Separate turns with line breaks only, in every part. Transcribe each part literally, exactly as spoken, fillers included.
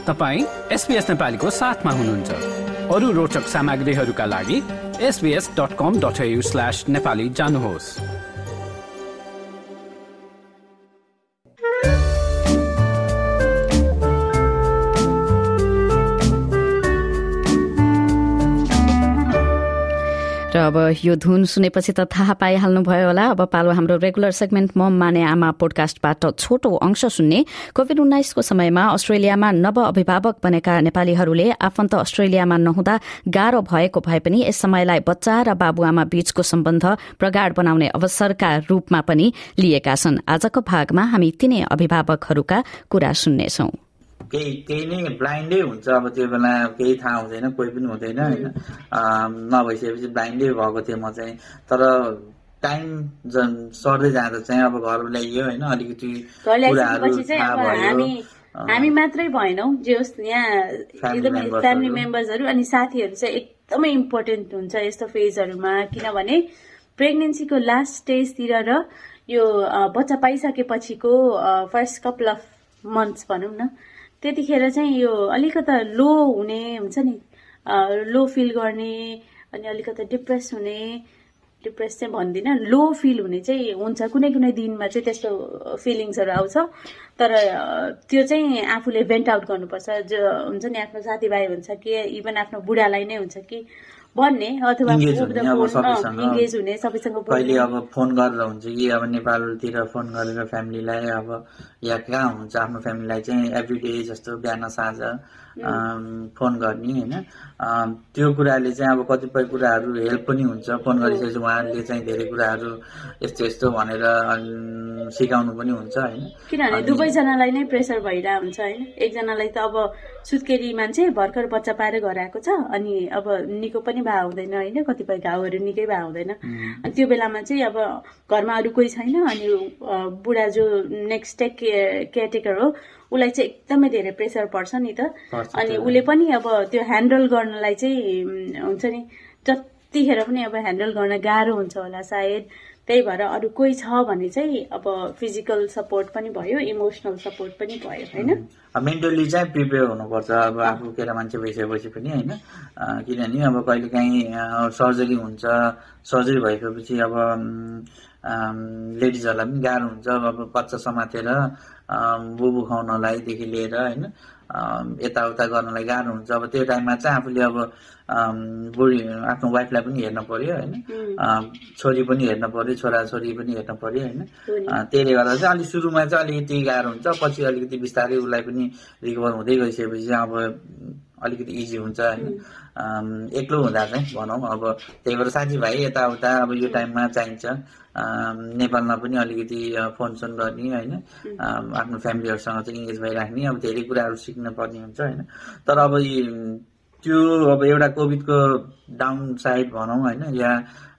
तपाईँ एसबीएस नेपालीको साथमा हुनुहुन्छ। अरू रोचक सामग्रीहरूका लागि SBS dot com dot AU slash Nepali जानुहोस्।
र अब यो धुन सुनेपछि त थाहा पाइहाल्नुभयो होला। अब पालो हाम्रो रेगुलर सेगमेन्ट मम माने आमा पोडकास्टबाट छोटो अंश सुन्ने। कोभिड उन्नाइसको समयमा अस्ट्रेलियामा नव अभिभावक बनेका नेपालीहरूले आफन्त अस्ट्रेलियामा नहुँदा गाह्रो भएको भए पनि यस समयलाई बच्चा र बाबुआमा बीचको सम्बन्ध प्रगाढ बनाउने अवसरका रूपमा पनि लिएका छन्। आजको भागमा हामी तिनै अभिभावकहरूका कुरा सुन्नेछौं।
केही केही नै ब्लाइन्डै हुन्छ। अब त्यो बेला केही थाहा हुँदैन, कोही पनि हुँदैन होइन। नभइसकेपछि ब्लाइन्डै भएको थिएँ म चाहिँ। तर टाइम सर्दै जाँदा चाहिँ अब घर ल्याइयो होइन, अलिकति कुराहरू थाहा भयो।
हामी मात्रै भएनौँ, जे होस् यहाँ एकदमै फ्यामिली मेम्बर्सहरू अनि साथीहरू चाहिँ एकदमै इम्पोर्टेन्ट हुन्छ यस्तो फेजहरूमा। किनभने प्रेग्नेन्सीको लास्ट स्टेजतिर र यो बच्चा पाइसकेपछिको फर्स्ट कपल अफ मन्थ्स भनौँ न, त्यतिखेर चाहिँ यो अलिकता लो हुने हुन्छ नि, लो फिल गर्ने अनि अलिकता डिप्रेस हुने, डिप्रेस चाहिँ भन्दिनँ, लो फिल हुने चाहिँ हुन्छ। कुनै कुनै दिनमा चाहिँ त्यस्तो फिलिङ्सहरू आउँछ। तर त्यो चाहिँ आफूले भेन्ट आउट गर्नुपर्छ। जो हुन्छ नि, आफ्नो साथीभाइ हुन्छ कि इभन आफ्नो बुढालाई नै हुन्छ कि भन्ने, अथवा इङ्गेज हुने सबैसँग।
कहिले अब फोन गरेर हुन्छ कि अब नेपालतिर फोन गरेर फ्यामिलीलाई, अब या कहाँ हुन्छ आफ्नो फ्यामिलीलाई चाहिँ एभ्री डे जस्तो बिहान साँझ फोन गर्ने होइन। त्यो कुराले चाहिँ अब कतिपय कुराहरू हेल्प पनि हुन्छ। फोन गरिसकेपछि उहाँहरूले चाहिँ धेरै कुराहरू यस्तो यस्तो भनेर सिकाउनु पनि हुन्छ होइन।
किनभने दुवैजनालाई नै प्रेसर भइरहेको हुन्छ होइन। एकजनालाई त अब सुत्केरी मान्छे भर्खर बच्चा पाएर घर आएको छ, अनि अब निको पनि भए हुँदैन होइन, कतिपय घाउहरू निकै भए हुँदैन। अनि त्यो बेलामा चाहिँ अब घरमा अरू कोही छैन, अनि बुढा जो नेक्स्ट टेक केयरटेकर हो उसलाई चाहिँ एकदमै धेरै प्रेसर पर्छ नि त। अनि उसले पनि अब त्यो ह्यान्डल गर्नलाई चाहिँ हुन्छ नि, जतिखेर पनि अब ह्यान्डल गर्न गाह्रो हुन्छ होला सायद। त्यही भएर अरू कोही छ भने चाहिँ अब फिजिकल सपोर्ट पनि भयो, इमोसनल सपोर्ट पनि भयो होइन।
मेन्टली चाहिँ प्रिपेयर हुनुपर्छ अब आफू केटा मान्छे भइसकेपछि पनि होइन। किनभने अब कहिले काहीँ सर्जरी हुन्छ, सर्जरी भइसकेपछि अब लेडिजहरूलाई पनि गाह्रो हुन्छ। अब बच्चा समातेर बुबु खुवाउनलाईदेखि लिएर होइन यताउता गर्नलाई गाह्रो हुन्छ। अब त्यो टाइममा चाहिँ आफूले अब बुढी आफ्नो वाइफलाई पनि हेर्न पर्यो होइन, छोरी पनि हेर्न पर्यो, छोराछोरी पनि हेर्न पर्यो होइन। त्यसले गर्दा चाहिँ अलिक सुरुमा चाहिँ अलिकति गाह्रो हुन्छ, पछि अलिकति बिस्तारै उसलाई पनि रिकभर हुँदै गइसकेपछि अब अलिकति इजी हुन्छ होइन। एक्लो हुँदा चाहिँ भनौँ अब। त्यही भएर साथीभाइ यताउता अब यो टाइममा चाहिन्छ। नेपालमा पनि अलिकति फोन सोन गर्ने होइन, आफ्नो फ्यामिलीहरूसँग चाहिँ इङ्गेज भइराख्ने, अब धेरै कुराहरू सिक्न पर्ने हुन्छ होइन। तर अब त्यो अब एउटा कोभिडको डाउन साइड भनौँ होइन, या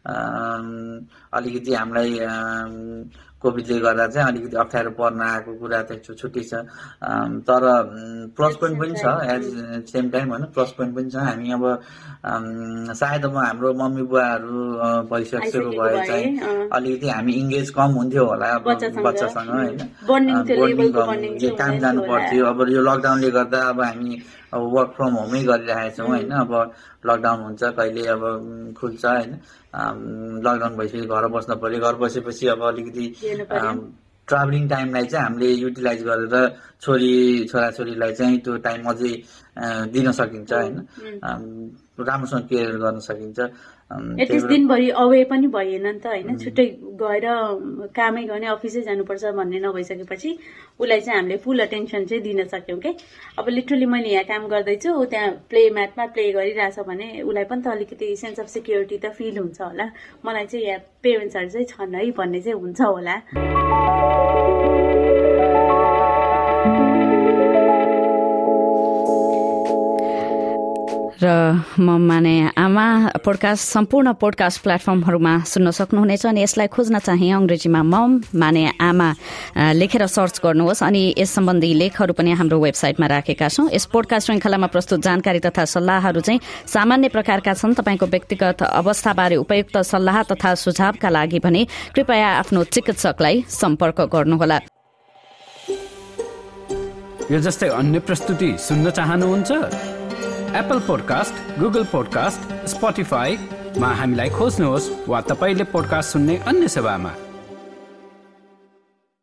अलिकति हामीलाई कोभिडले गर्दा चाहिँ अलिकति अप्ठ्यारो पर्न आएको कुरा त छुट्टै छ। तर प्लस पोइन्ट पनि छ एट सेम टाइम होइन, प्लस पोइन्ट पनि छ। हामी अब सायद अब हाम्रो मम्मी बुवाहरू भइसकेको भए चाहिँ अलिकति हामी इङ्गेज कम हुन्थ्यो होला बच्चासँग होइन। काम जानु पर्थ्यो। अब यो लकडाउनले गर्दा अब हामी अब वर्क फ्रम होमै गरिरहेका छौँ होइन। अब लकडाउन हुन्छ, कहिले अब खुल्छ होइन। लकडाउन भइसकेपछि घर बस्न पर्यो। घर बसेपछि अब अलिकति ट्राभलिङ टाइमलाई चाहिँ हामीले युटिलाइज गरेर छोरी छोराछोरीलाई चाहिँ त्यो टाइम अझै दिन सकिन्छ होइन, राम्रोसँग केयर गर्न सकिन्छ।
एटलिस्ट दिनभरि अवे पनि भएन नि त होइन। छुट्टै गएर कामै गर्ने, अफिसै जानुपर्छ भन्ने नभइसकेपछि उसलाई चाहिँ हामीले फुल अटेन्सन चाहिँ दिन सक्यौँ क्या। अब लिटरली मैले यहाँ काम गर्दैछु, त्यहाँ प्ले म्याटमा प्ले गरिरहेछ भने उसलाई पनि त अलिकति सेन्स अफ सेक्युरिटी त फिल हुन्छ होला। मलाई चाहिँ यहाँ पेरेन्ट्सहरू चाहिँ छन् है भन्ने चाहिँ हुन्छ होला।
र मम माने आमा पोडकास्ट सम्पूर्ण पोडकास्ट प्लेटफर्महरूमा सुन्न सक्नुहुनेछ। अनि यसलाई खोज्न चाहिँ अङ्ग्रेजीमा मम माने आमा लेखेर सर्च गर्नुहोस्। अनि यस सम्बन्धी लेखहरू पनि हाम्रो वेबसाइटमा राखेका छौँ। यस पोडकास्ट श्रृङ्खलामा प्रस्तुत जानकारी तथा सल्लाहहरू चाहिँ सामान्य प्रकारका छन्। तपाईँको व्यक्तिगत अवस्थाबारे उपयुक्त सल्लाह तथा सुझावका लागि भने कृपया आफ्नो चिकित्सकलाई सम्पर्क गर्नुहोला।
यो जस्तै अन्य प्रस्तुति सुन्न चाहनुहुन्छ? एप्पल पोडकास्ट, गुगल पोडकास्ट, स्पोटिफाईमा हामीलाई खोज्नुहोस् वा तपाईले पोडकास्ट सुन्ने अन्य सेवामा।